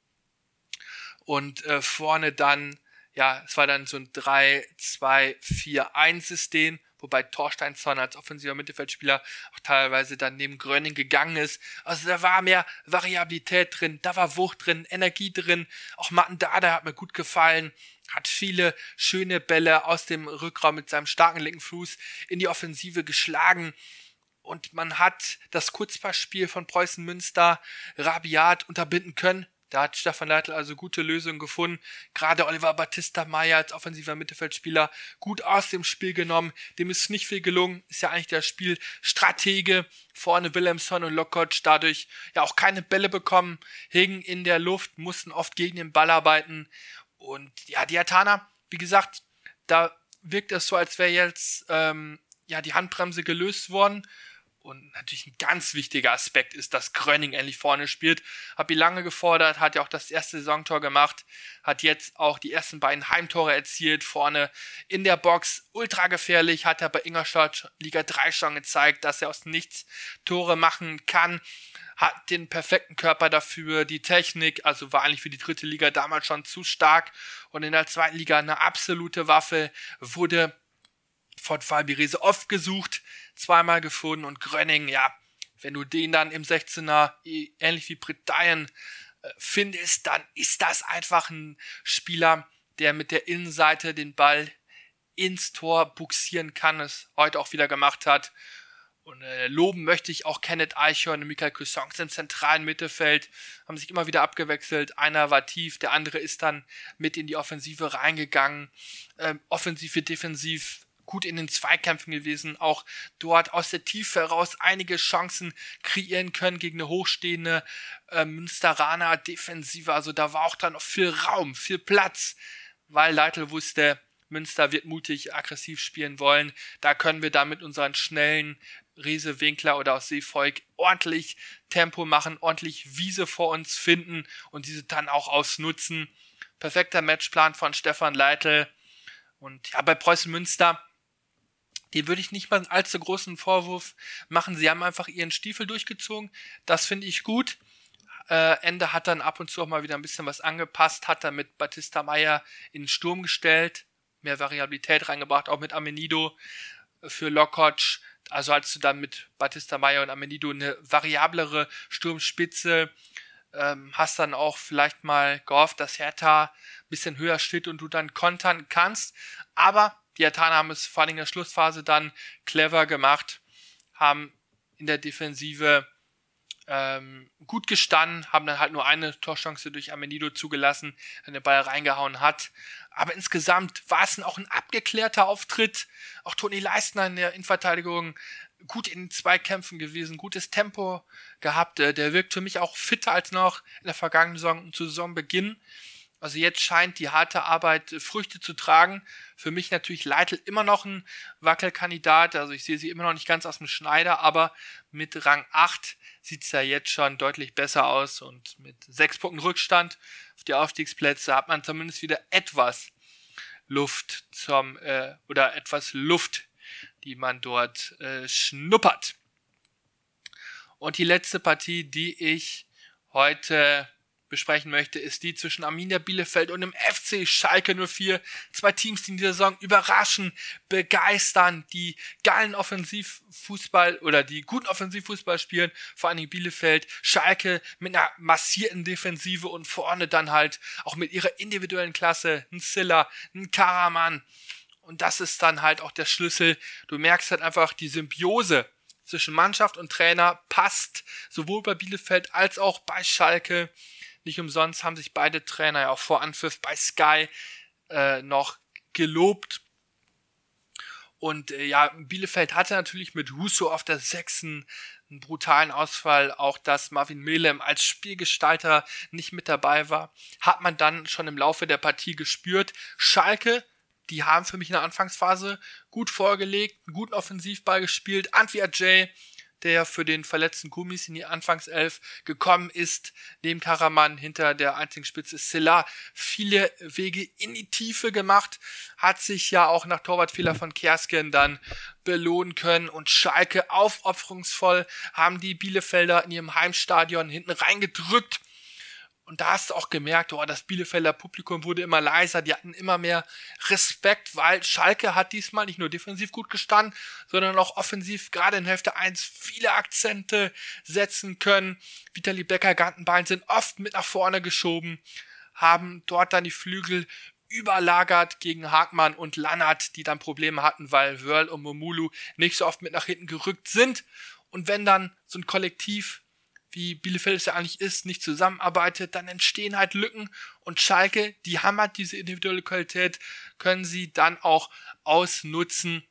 Und vorne dann, es war dann so ein 3-2-4-1-System, wobei Thorstein Zorn als offensiver Mittelfeldspieler auch teilweise dann neben Gröning gegangen ist. Also da war mehr Variabilität drin, da war Wucht drin, Energie drin. Auch Martin Dardai hat mir gut gefallen, hat viele schöne Bälle aus dem Rückraum mit seinem starken linken Fuß in die Offensive geschlagen. Und man hat das Kurzpassspiel von Preußen Münster rabiat unterbinden können. Da hat Stefan Leitl also gute Lösungen gefunden. Gerade Oliver Battista Meyer als offensiver Mittelfeldspieler gut aus dem Spiel genommen. Dem ist nicht viel gelungen. Ist ja eigentlich der Spielstratege. Vorne Willemsson und Lockott dadurch ja auch keine Bälle bekommen. Hingen in der Luft, mussten oft gegen den Ball arbeiten. Und ja, die Herthaner, wie gesagt, da wirkt es so, als wäre jetzt die Handbremse gelöst worden. Und natürlich ein ganz wichtiger Aspekt ist, dass Gröning endlich vorne spielt. Hab ihn lange gefordert, hat ja auch das erste Saisontor gemacht, hat jetzt auch die ersten beiden Heimtore erzielt, vorne in der Box, ultra gefährlich, hat er bei Ingolstadt Liga 3 schon gezeigt, dass er aus nichts Tore machen kann, hat den perfekten Körper dafür, die Technik, also war eigentlich für die dritte Liga damals schon zu stark und in der zweiten Liga eine absolute Waffe, wurde von Fabi Riese oft gesucht, zweimal gefunden und Gröning, ja, wenn du den dann im 16er, ähnlich wie Britt Dyen, findest, dann ist das einfach ein Spieler, der mit der Innenseite den Ball ins Tor buxieren kann, es heute auch wieder gemacht hat. Und loben möchte ich auch Kenneth Eichhorn und Michael Cuisance im zentralen Mittelfeld, haben sich immer wieder abgewechselt, einer war tief, der andere ist dann mit in die Offensive reingegangen, offensiv wie defensiv, gut in den Zweikämpfen gewesen, auch dort aus der Tiefe heraus einige Chancen kreieren können gegen eine hochstehende Münsteraner Defensive. Also da war auch dann noch viel Raum, viel Platz, weil Leitl wusste, Münster wird mutig, aggressiv spielen wollen. Da können wir dann mit unseren schnellen Riese, Winkler oder aus Seevolk ordentlich Tempo machen, ordentlich Wiese vor uns finden und diese dann auch ausnutzen. Perfekter Matchplan von Stefan Leitl. Und ja, bei Preußen Münster, die würde ich nicht mal einen allzu großen Vorwurf machen. Sie haben einfach ihren Stiefel durchgezogen. Das finde ich gut. Ende hat dann ab und zu auch mal wieder ein bisschen was angepasst, hat dann mit Battista Meyer in den Sturm gestellt, mehr Variabilität reingebracht, auch mit Amenido für Lockott. Also hast du dann mit Battista Meyer und Amenido eine variablere Sturmspitze, hast dann auch vielleicht mal gehofft, dass Hertha ein bisschen höher steht und du dann kontern kannst. Aber die Herthaner haben es vor allem in der Schlussphase dann clever gemacht, haben in der Defensive gut gestanden, haben dann halt nur eine Torchance durch Amenido zugelassen, wenn der Ball reingehauen hat. Aber insgesamt war es auch ein abgeklärter Auftritt. Auch Toni Leistner in der Innenverteidigung gut in den Zweikämpfen gewesen, gutes Tempo gehabt. Der wirkt für mich auch fitter als noch in der vergangenen Saison zu Saisonbeginn. Also jetzt scheint die harte Arbeit Früchte zu tragen. Für mich natürlich Leitl immer noch ein Wackelkandidat. Also ich sehe sie immer noch nicht ganz aus dem Schneider, aber mit Rang 8 sieht es ja jetzt schon deutlich besser aus. Und mit 6 Punkten Rückstand auf die Aufstiegsplätze hat man zumindest wieder etwas Luft die man dort schnuppert. Und die letzte Partie, die ich heute besprechen möchte, ist die zwischen Arminia Bielefeld und dem FC Schalke 04. Zwei Teams, die in dieser Saison überraschen, begeistern, die geilen Offensivfußball oder die guten Offensivfußball spielen, vor allem Bielefeld, Schalke mit einer massierten Defensive und vorne dann halt auch mit ihrer individuellen Klasse, ein Silla, ein Karaman. Und das ist dann halt auch der Schlüssel. Du merkst halt einfach, die Symbiose zwischen Mannschaft und Trainer passt, sowohl bei Bielefeld als auch bei Schalke. Nicht umsonst haben sich beide Trainer ja auch vor Anpfiff bei Sky noch gelobt. Und Bielefeld hatte natürlich mit Husso auf der 6. einen brutalen Ausfall. Auch dass Marvin Melem als Spielgestalter nicht mit dabei war, hat man dann schon im Laufe der Partie gespürt. Schalke, die haben für mich in der Anfangsphase gut vorgelegt, einen guten Offensivball gespielt. Antwi Ajay, der für den verletzten Gummis in die Anfangself gekommen ist, neben Karaman hinter der einzigen Spitze Silla, viele Wege in die Tiefe gemacht, hat sich ja auch nach Torwartfehler von Kersken dann belohnen können und Schalke aufopferungsvoll haben die Bielefelder in ihrem Heimstadion hinten reingedrückt. Und da hast du auch gemerkt, das Bielefelder Publikum wurde immer leiser, die hatten immer mehr Respekt, weil Schalke hat diesmal nicht nur defensiv gut gestanden, sondern auch offensiv gerade in Hälfte 1 viele Akzente setzen können. Vitali Becker, Gantenbein sind oft mit nach vorne geschoben, haben dort dann die Flügel überlagert gegen Hagmann und Lannert, die dann Probleme hatten, weil Wörl und Momulu nicht so oft mit nach hinten gerückt sind. Und wenn dann so ein Kollektiv wie Bielefeld es ja eigentlich ist, nicht zusammenarbeitet, dann entstehen halt Lücken und Schalke, die haben halt diese individuelle Qualität, können sie dann auch ausnutzen.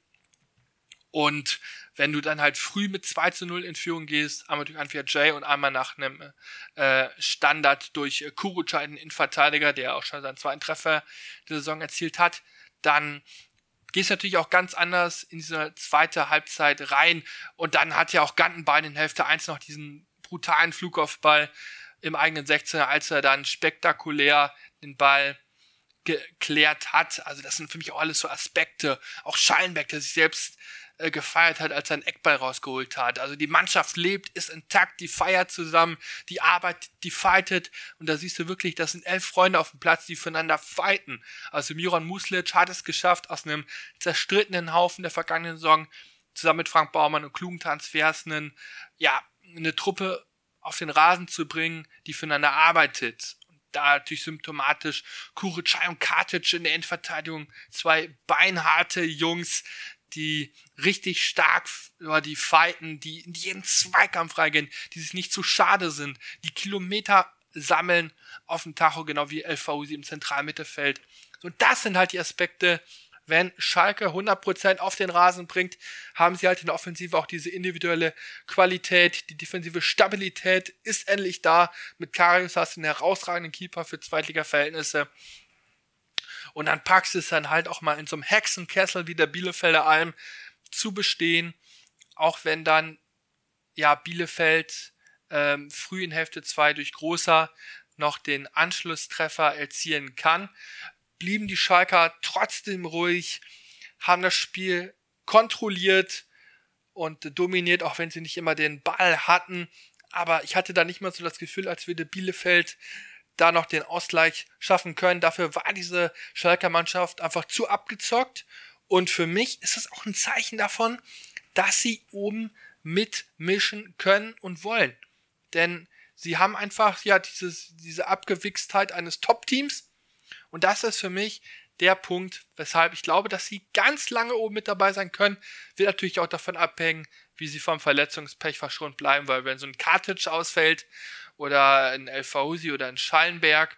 Und wenn du dann halt früh mit 2-0 in Führung gehst, einmal durch Anfia Jay und einmal nach einem Standard durch Kurucay, einen Innenverteidiger, der auch schon seinen zweiten Treffer der Saison erzielt hat, dann gehst du natürlich auch ganz anders in diese zweite Halbzeit rein. Und dann hat ja auch Gantenbein in Hälfte 1 noch diesen brutalen Flugkopfball im eigenen 16er, als er dann spektakulär den Ball geklärt hat. Also das sind für mich auch alles so Aspekte. Auch Schallenberg, der sich selbst gefeiert hat, als er einen Eckball rausgeholt hat. Also die Mannschaft lebt, ist intakt, die feiert zusammen, die arbeitet, die fightet. Und da siehst du wirklich, das sind 11 Freunde auf dem Platz, die füreinander fighten. Also Miran Muslic hat es geschafft, aus einem zerstrittenen Haufen der vergangenen Saison zusammen mit Frank Baumann und klugen Transfers eine Truppe auf den Rasen zu bringen, die füreinander arbeitet. Und da natürlich symptomatisch Kurucay und Katic in der Endverteidigung, zwei beinharte Jungs, die richtig stark, die fighten, die in jeden Zweikampf reingehen, die sich nicht zu schade sind, die Kilometer sammeln auf dem Tacho, genau wie El Fauzi im Zentralmittelfeld. So, das sind halt die Aspekte, wenn Schalke 100% auf den Rasen bringt, haben sie halt in der Offensive auch diese individuelle Qualität, die defensive Stabilität ist endlich da. Mit Karius hast du einen herausragenden Keeper für Zweitliga-Verhältnisse. Und dann packst du es dann halt auch mal in so einem Hexenkessel wie der Bielefelder Alm zu bestehen, auch wenn dann Bielefeld früh in Hälfte 2 durch Großer noch den Anschlusstreffer erzielen kann, blieben die Schalker trotzdem ruhig, haben das Spiel kontrolliert und dominiert, auch wenn sie nicht immer den Ball hatten. Aber ich hatte da nicht mal so das Gefühl, als würde Bielefeld da noch den Ausgleich schaffen können. Dafür war diese Schalker Mannschaft einfach zu abgezockt. Und für mich ist es auch ein Zeichen davon, dass sie oben mitmischen können und wollen. Denn sie haben einfach diese Abgewichstheit eines Top-Teams. Und das ist für mich der Punkt, weshalb ich glaube, dass sie ganz lange oben mit dabei sein können. Wird natürlich auch davon abhängen, wie sie vom Verletzungspech verschont bleiben, weil wenn so ein Katic ausfällt oder ein El Fauzi oder ein Schallenberg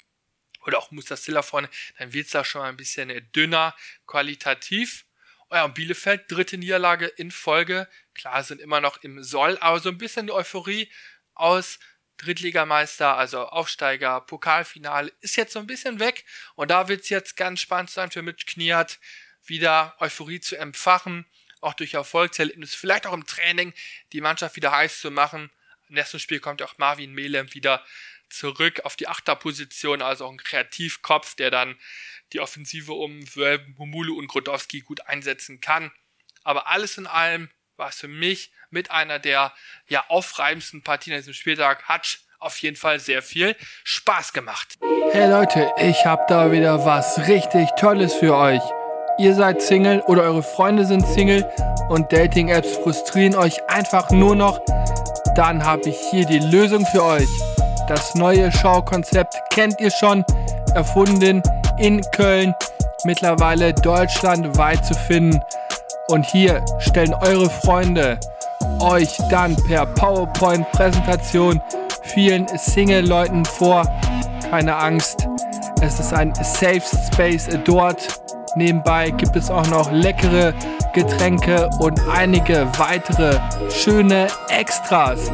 oder auch Mustassila vorne, dann wird es da schon mal ein bisschen dünner qualitativ. Und Bielefeld, 3. Niederlage in Folge. Klar, sind immer noch im Soll, aber so ein bisschen die Euphorie aus Drittligameister, also Aufsteiger, Pokalfinale, ist jetzt so ein bisschen weg. Und da wird es jetzt ganz spannend sein für Mitch Kniat, wieder Euphorie zu empfachen, auch durch Erfolgserlebnisse, vielleicht auch im Training, die Mannschaft wieder heiß zu machen. Im nächsten Spiel kommt auch Marvin Melem wieder zurück auf die Achterposition, also auch ein Kreativkopf, der dann die Offensive um Wölben, Humulu und Grodowski gut einsetzen kann. Aber alles in allem war es für mich mit einer der aufreibendsten Partien an diesem Spieltag. Hat auf jeden Fall sehr viel Spaß gemacht. Hey Leute, ich hab da wieder was richtig Tolles für euch. Ihr seid Single oder eure Freunde sind Single und Dating-Apps frustrieren euch einfach nur noch, dann habe ich hier die Lösung für euch. Das neue Showkonzept kennt ihr schon, erfunden in Köln, mittlerweile deutschlandweit zu finden. Und hier stellen eure Freunde euch dann per PowerPoint-Präsentation vielen Single-Leuten vor. Keine Angst, es ist ein Safe Space dort. Nebenbei gibt es auch noch leckere Getränke und einige weitere schöne Extras.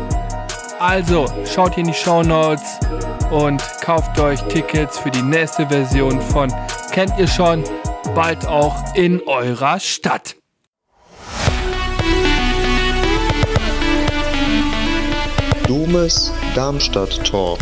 Also schaut hier in die Shownotes und kauft euch Tickets für die nächste Version von Kennt ihr schon, bald auch in eurer Stadt. Domes Darmstadt Talk.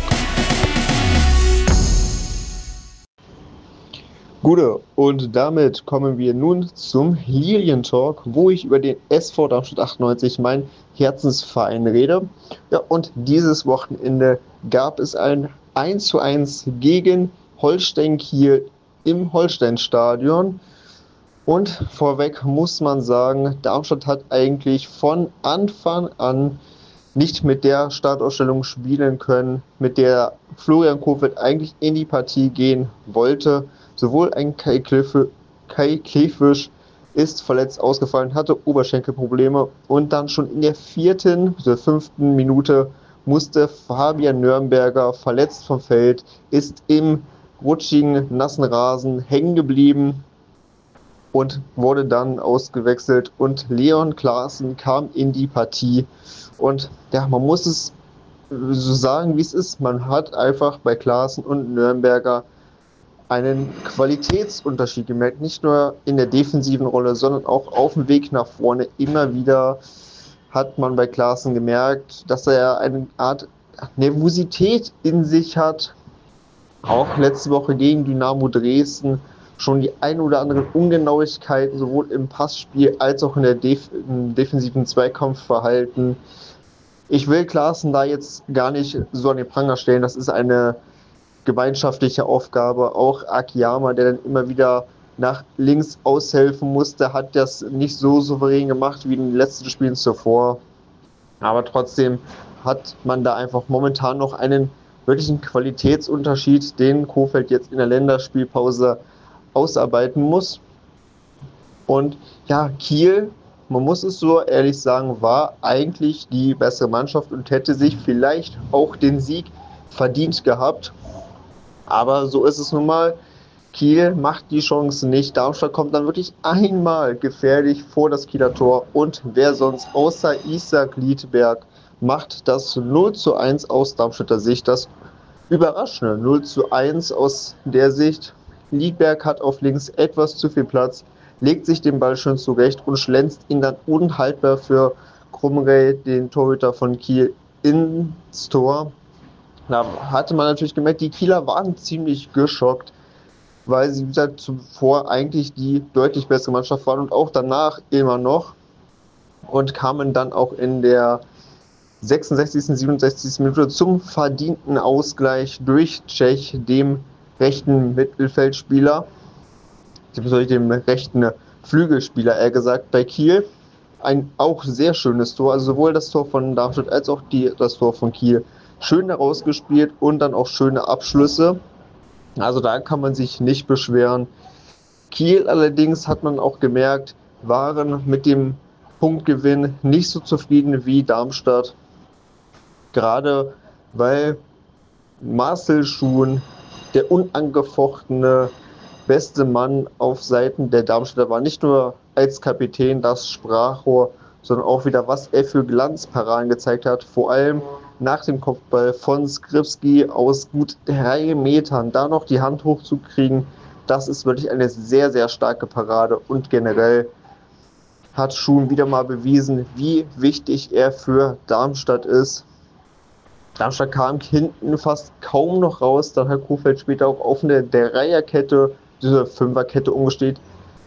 Gute, und damit kommen wir nun zum Lilien Talk, wo ich über den SV Darmstadt 98, mein Herzensverein, rede. Ja, und dieses Wochenende gab es ein 1:1 gegen Holstein Kiel im Holsteinstadion. Und vorweg muss man sagen, Darmstadt hat eigentlich von Anfang an nicht mit der Startausstellung spielen können, mit der Florian Kohfeldt eigentlich in die Partie gehen wollte. Sowohl ein Kai Kleefisch ist verletzt ausgefallen, hatte Oberschenkelprobleme und dann schon in der 4. oder 5. Minute musste Fabian Nürnberger verletzt vom Feld, ist im rutschigen, nassen Rasen hängen geblieben und wurde dann ausgewechselt und Leon Klaassen kam in die Partie und ja, man muss es so sagen, wie es ist. Man hat einfach bei Klaassen und Nürnberger einen Qualitätsunterschied gemerkt, nicht nur in der defensiven Rolle, sondern auch auf dem Weg nach vorne. Immer wieder hat man bei Klaassen gemerkt, dass er eine Art Nervosität in sich hat. Auch letzte Woche gegen Dynamo Dresden schon die ein oder anderen Ungenauigkeiten, sowohl im Passspiel als auch im defensiven Zweikampfverhalten. Ich will Klaassen da jetzt gar nicht so an den Pranger stellen, das ist eine gemeinschaftliche Aufgabe. Auch Akiyama, der dann immer wieder nach links aushelfen musste, hat das nicht so souverän gemacht wie in den letzten Spielen zuvor. Aber trotzdem hat man da einfach momentan noch einen wirklichen Qualitätsunterschied, den Kohfeldt jetzt in der Länderspielpause ausarbeiten muss. Und ja, Kiel, man muss es so ehrlich sagen, war eigentlich die bessere Mannschaft und hätte sich vielleicht auch den Sieg verdient gehabt. Aber so ist es nun mal. Kiel macht die Chance nicht. Darmstadt kommt dann wirklich einmal gefährlich vor das Kieler Tor. Und wer sonst außer Isaac Liedberg macht das 0:1 aus Darmstädter Sicht. Das überraschende 0:1 aus der Sicht. Liedberg hat auf links etwas zu viel Platz, legt sich den Ball schön zurecht und schlänzt ihn dann unhaltbar für Krumrey, den Torhüter von Kiel, ins Tor. Da hatte man natürlich gemerkt, die Kieler waren ziemlich geschockt, weil sie, wie gesagt, zuvor eigentlich die deutlich bessere Mannschaft waren und auch danach immer noch und kamen dann auch in der 66., 67. Minute zum verdienten Ausgleich durch Čech, dem rechten Mittelfeldspieler, dem rechten Flügelspieler, eher gesagt, bei Kiel. Ein auch sehr schönes Tor, also sowohl das Tor von Darmstadt als auch das Tor von Kiel. Schön herausgespielt und dann auch schöne Abschlüsse. Also da kann man sich nicht beschweren. Kiel allerdings, hat man auch gemerkt, waren mit dem Punktgewinn nicht so zufrieden wie Darmstadt. Gerade weil Marcel Schuhn, der unangefochtene beste Mann auf Seiten der Darmstädter war, nicht nur als Kapitän das Sprachrohr, sondern auch wieder, was er für Glanzparaden gezeigt hat. Vor allem nach dem Kopfball von Skripski aus gut 3 Metern da noch die Hand hochzukriegen, das ist wirklich eine sehr, sehr starke Parade. Und generell hat Schuhn wieder mal bewiesen, wie wichtig er für Darmstadt ist. Darmstadt kam hinten fast kaum noch raus, dann hat Kohfeldt später auch auf eine Dreierkette, diese Fünferkette umgestellt.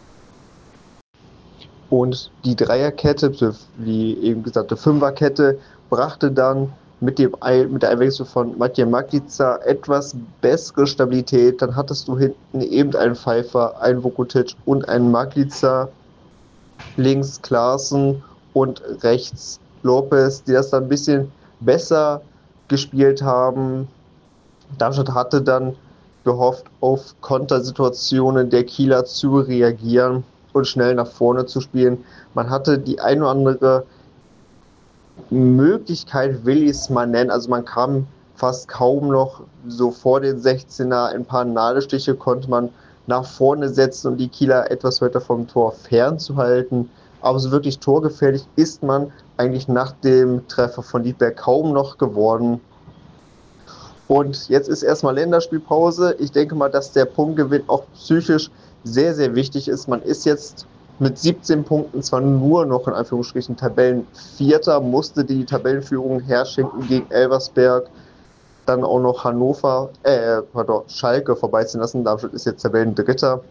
Und die Dreierkette, wie eben gesagt, die Fünferkette, brachte dann mit der Einwechslung von Matej Maglica etwas bessere Stabilität. Dann hattest du hinten eben einen Pfeiffer, einen Vukotic und einen Maglica. Links Klaassen und rechts Lopez, die das dann ein bisschen besser gespielt haben. Darmstadt hatte dann gehofft, auf Kontersituationen der Kieler zu reagieren und schnell nach vorne zu spielen. Man hatte die ein oder andere Möglichkeit, will ich es mal nennen. Also man kam fast kaum noch so vor den 16er. Ein paar Nadelstiche konnte man nach vorne setzen, um die Kieler etwas weiter vom Tor fernzuhalten. Aber so wirklich torgefährlich ist man eigentlich nach dem Treffer von Liedberg kaum noch geworden. Und jetzt ist erstmal Länderspielpause. Ich denke mal, dass der Punktgewinn auch psychisch sehr, sehr wichtig ist. Man ist jetzt mit 17 Punkten zwar nur noch in Anführungsstrichen Tabellenvierter, musste die Tabellenführung herschenken gegen Elversberg, dann auch noch Schalke vorbeiziehen lassen. Darmstadt ist jetzt Tabellendritter.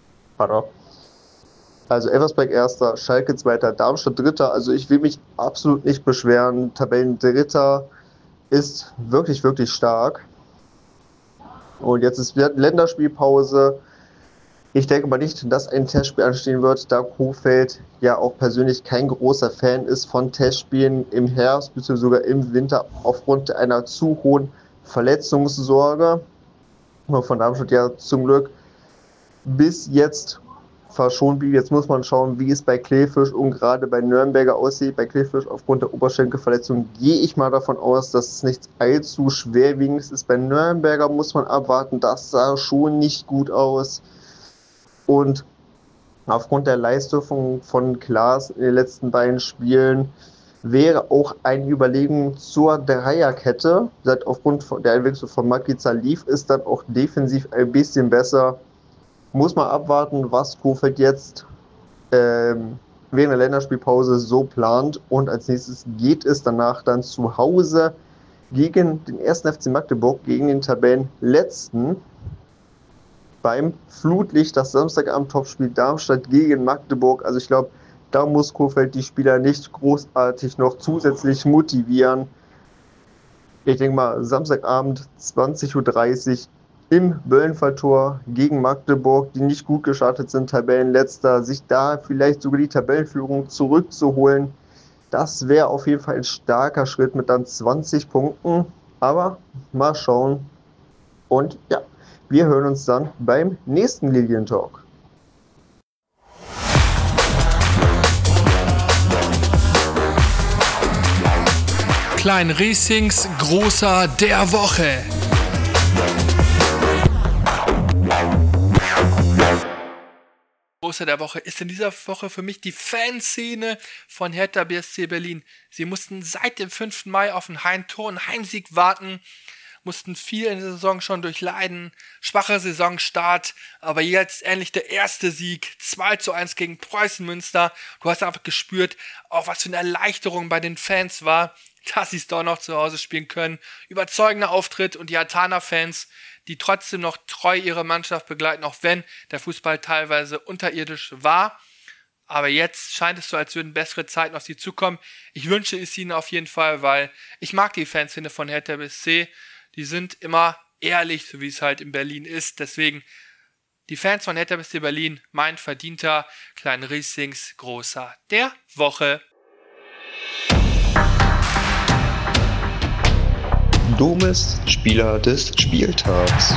Also Elversberg Erster, Schalke Zweiter, Darmstadt Dritter. Also ich will mich absolut nicht beschweren. Tabellendritter ist wirklich, wirklich stark. Und jetzt ist wieder Länderspielpause. Ich denke mal nicht, dass ein Testspiel anstehen wird, da Kohfeldt ja auch persönlich kein großer Fan ist von Testspielen im Herbst bzw. sogar im Winter aufgrund einer zu hohen Verletzungssorge. Von Darmstadt ja zum Glück bis jetzt verschont blieb. Jetzt muss man schauen, wie es bei Kleefisch und gerade bei Nürnberger aussieht. Bei Kleefisch aufgrund der Oberschenkelverletzung gehe ich mal davon aus, dass es nicht allzu schwerwiegendes ist. Bei Nürnberger muss man abwarten, das sah schon nicht gut aus. Und aufgrund der Leistung von Klaas in den letzten beiden Spielen wäre auch eine Überlegung zur Dreierkette. Aufgrund der Einwechslung von Makica lief es dann auch defensiv ein bisschen besser. Muss man abwarten, was Kohfeldt jetzt während der Länderspielpause so plant. Und als nächstes geht es danach dann zu Hause gegen den 1. FC Magdeburg, gegen den Tabellenletzten. Beim Flutlicht, das Samstagabend-Topspiel Darmstadt gegen Magdeburg. Also ich glaube, da muss Kohfeldt die Spieler nicht großartig noch zusätzlich motivieren. Ich denke mal, Samstagabend 20.30 Uhr im Böllenfalltor gegen Magdeburg, die nicht gut gestartet sind, Tabellenletzter, sich da vielleicht sogar die Tabellenführung zurückzuholen. Das wäre auf jeden Fall ein starker Schritt mit dann 20 Punkten. Aber mal schauen. Und ja, wir hören uns dann beim nächsten Lilientalk. Klein Riesings Großer der Woche. Großer der Woche ist in dieser Woche für mich die Fanszene von Hertha BSC Berlin. Sie mussten seit dem 5. Mai auf einen Heimtor und Heimsieg warten, mussten viel in der Saison schon durchleiden, schwacher Saisonstart, aber jetzt endlich der erste Sieg, 2:1 gegen Preußen Münster. Du hast einfach gespürt, auch was für eine Erleichterung bei den Fans war, dass sie es doch noch zu Hause spielen können. Überzeugender Auftritt und die Hatana-Fans, die trotzdem noch treu ihre Mannschaft begleiten, auch wenn der Fußball teilweise unterirdisch war. Aber jetzt scheint es so, als würden bessere Zeiten auf sie zukommen. Ich wünsche es ihnen auf jeden Fall, weil ich mag die Fanszene von Hertha BSC. Die sind immer ehrlich, so wie es halt in Berlin ist. Deswegen die Fans von Hertha BSC Berlin, mein verdienter Klein Riesings Großer der Woche. Domes Spieler des Spieltags.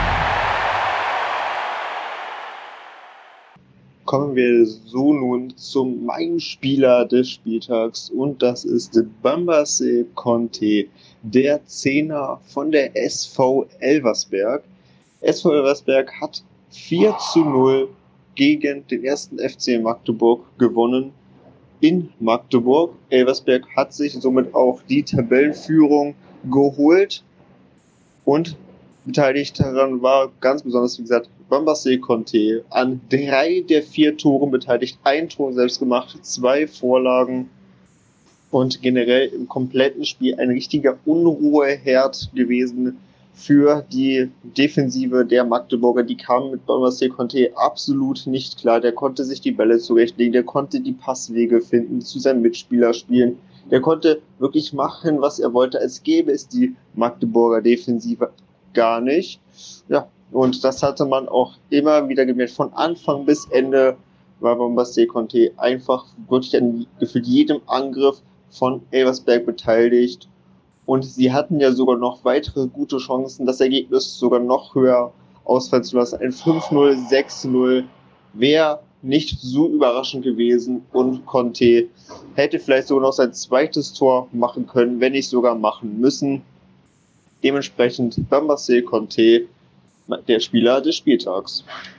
Kommen wir so nun zum mein Spieler des Spieltags und das ist Bambace Conte, der Zehner von der SV Elversberg. SV Elversberg hat 4:0 gegen den 1. FC Magdeburg gewonnen in Magdeburg. Elversberg hat sich somit auch die Tabellenführung geholt und beteiligt daran war ganz besonders, wie gesagt, Bambace Conte an 3 der 4 Toren beteiligt, 1 Tor selbst gemacht, 2 Vorlagen und generell im kompletten Spiel ein richtiger Unruheherd gewesen für die Defensive der Magdeburger. Die kamen mit Bambace Conte absolut nicht klar. Der konnte sich die Bälle zurechtlegen, der konnte die Passwege finden, zu seinem Mitspieler spielen. Der konnte wirklich machen, was er wollte, als gäbe es die Magdeburger Defensive gar nicht. Ja, und das hatte man auch immer wieder gemerkt. Von Anfang bis Ende war Bambace Conte einfach wirklich an gefühlt jedem Angriff von Elversberg beteiligt. Und sie hatten ja sogar noch weitere gute Chancen, das Ergebnis sogar noch höher ausfallen zu lassen. Ein 5:0, 6:0 wäre nicht so überraschend gewesen und Conte hätte vielleicht sogar noch sein zweites Tor machen können, wenn nicht sogar machen müssen. Dementsprechend Bambace Conte, der Spieler des Spieltags.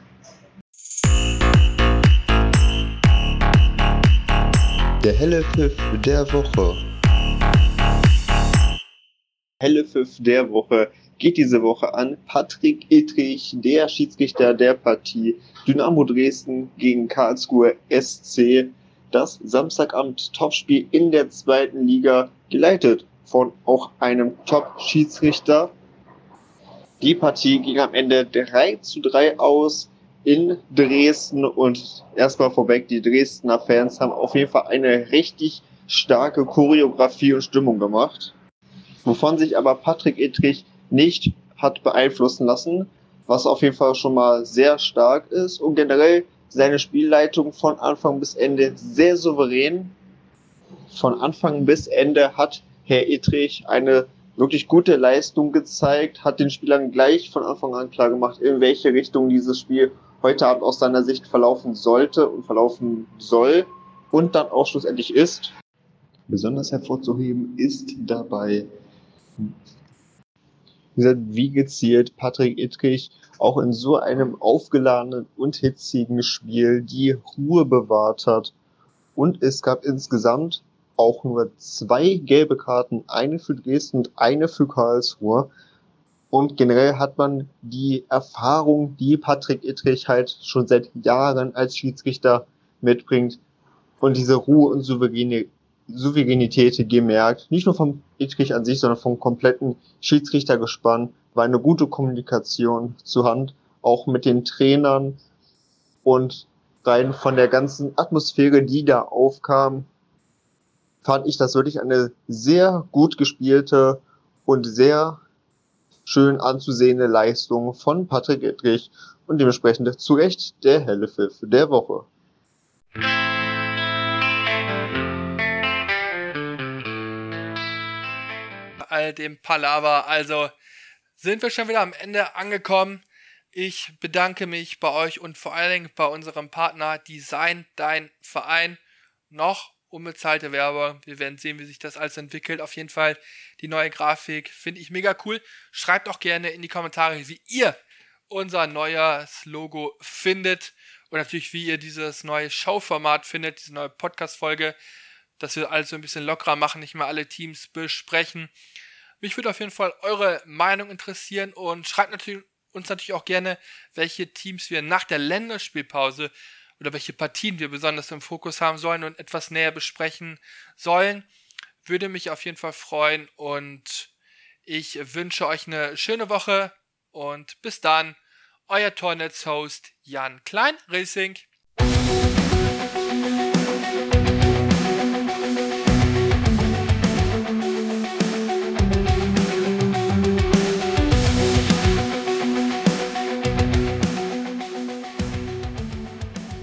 Der helle Pfiff der Woche. Helle Pfiff der Woche geht diese Woche an Patrick Ittrich, der Schiedsrichter der Partie Dynamo Dresden gegen Karlsruhe SC. Das Samstagabend-Topspiel in der 2. Liga, geleitet von auch einem Top-Schiedsrichter. Die Partie ging am Ende 3:3 aus in Dresden und erstmal vorweg, die Dresdner Fans haben auf jeden Fall eine richtig starke Choreografie und Stimmung gemacht, wovon sich aber Patrick Ittrich nicht hat beeinflussen lassen, was auf jeden Fall schon mal sehr stark ist und generell seine Spielleitung von Anfang bis Ende sehr souverän. Von Anfang bis Ende hat Herr Ittrich eine wirklich gute Leistung gezeigt, hat den Spielern gleich von Anfang an klar gemacht, in welche Richtung dieses Spiel heute Abend aus seiner Sicht verlaufen sollte und verlaufen soll und dann auch schlussendlich ist. Besonders hervorzuheben ist dabei, wie gezielt Patrick Ittrich auch in so einem aufgeladenen und hitzigen Spiel die Ruhe bewahrt hat. Und es gab insgesamt auch nur 2 gelbe Karten, eine für Dresden und eine für Karlsruhe. Und generell hat man die Erfahrung, die Patrick Ittrich halt schon seit Jahren als Schiedsrichter mitbringt und diese Ruhe und Souveränität gemerkt. Nicht nur vom Ittrich an sich, sondern vom kompletten Schiedsrichtergespann war eine gute Kommunikation zur Hand, auch mit den Trainern und rein von der ganzen Atmosphäre, die da aufkam, fand ich das wirklich eine sehr gut gespielte und sehr schön anzusehende Leistung von Patrick Ittrich und dementsprechend zu Recht der helle Pfiff der Woche. All dem Palaver, also sind wir schon wieder am Ende angekommen. Ich bedanke mich bei euch und vor allen Dingen bei unserem Partner Design Dein Verein. Noch unbezahlte Werbung. Wir werden sehen, wie sich das alles entwickelt. Auf jeden Fall die neue Grafik finde ich mega cool. Schreibt auch gerne in die Kommentare, wie ihr unser neues Logo findet und natürlich, wie ihr dieses neue Showformat findet, diese neue Podcast-Folge, dass wir alles so ein bisschen lockerer machen, nicht mehr alle Teams besprechen. Mich würde auf jeden Fall eure Meinung interessieren und schreibt uns natürlich auch gerne, welche Teams wir nach der Länderspielpause oder welche Partien wir besonders im Fokus haben sollen und etwas näher besprechen sollen. Würde mich auf jeden Fall freuen und ich wünsche euch eine schöne Woche und bis dann, euer Tornetz-Host Jan Klein-Racing.